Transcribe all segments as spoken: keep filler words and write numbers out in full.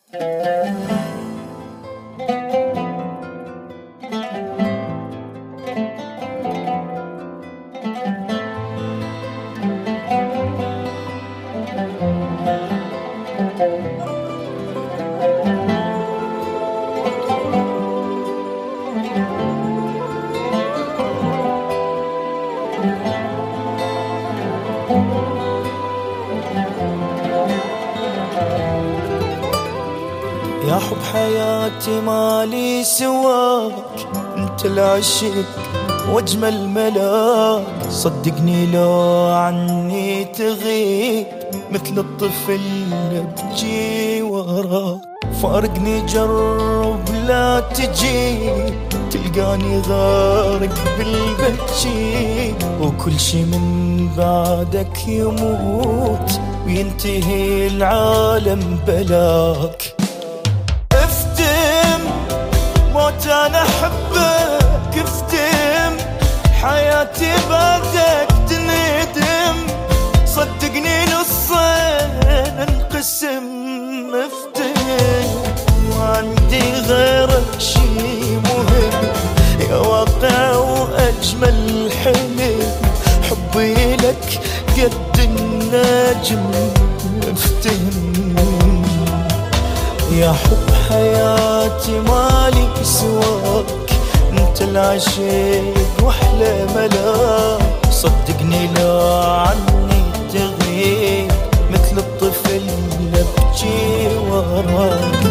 يا حب حياتي مالي سواك، انت العشق واجمل ملاك. صدقني لو عني تغيب مثل الطفل بجي وراك. فارقني جرب لا تجي، تلقاني غارق بالبكي. وكل شي من بعدك يموت وينتهي العالم بلاك. افتم موت انا احبك، افتم حياتي بعدك تندم. صدقني نصين انقسم. افتم وعندي غيرك شي مهم، يا واقع واجمل حلم. حبي لك قد النجم. افتهم يا حب حياتي مالي سواك، انت العشق واحلى ملاك. صدقني لو عني تغيب مثل الطفل بجي وراك.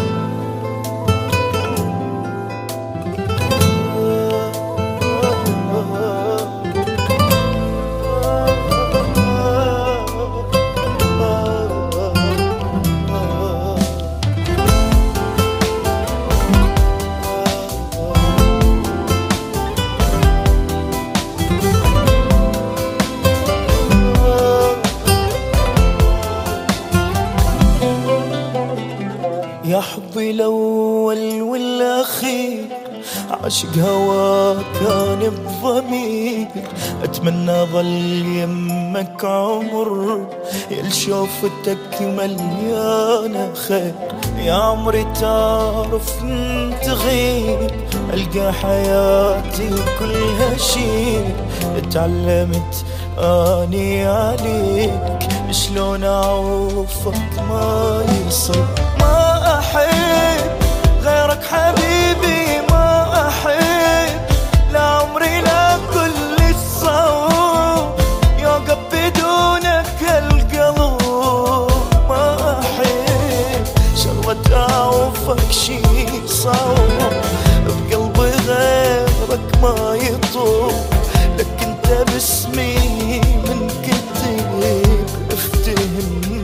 يا حبي الأول والأخير، عاشق هواك كان بضمير. أتمنى ظل يمك عمر، يا لشوفتك مليانة خير. يا عمري تعرف انت غيب، ألقى حياتي كلها شيء. اتعلمت اني عليك، شلون اعوفك ما يصير. ما احب غيرك حبيبي، ما احب لا عمري لا كل الصوم يوقف بدونك القلب. ما احب شغلة اعوفك شي صعب، بقلبي غيرك ما يطوب. لك انت باسمي من كتب. افتهم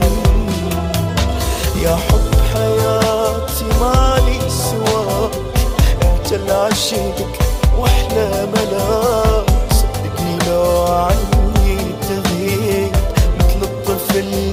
يا حب حياتي مالي سواك، انت العشق واحلى ملاك. صدقني لو عني تغيب مثل الطفل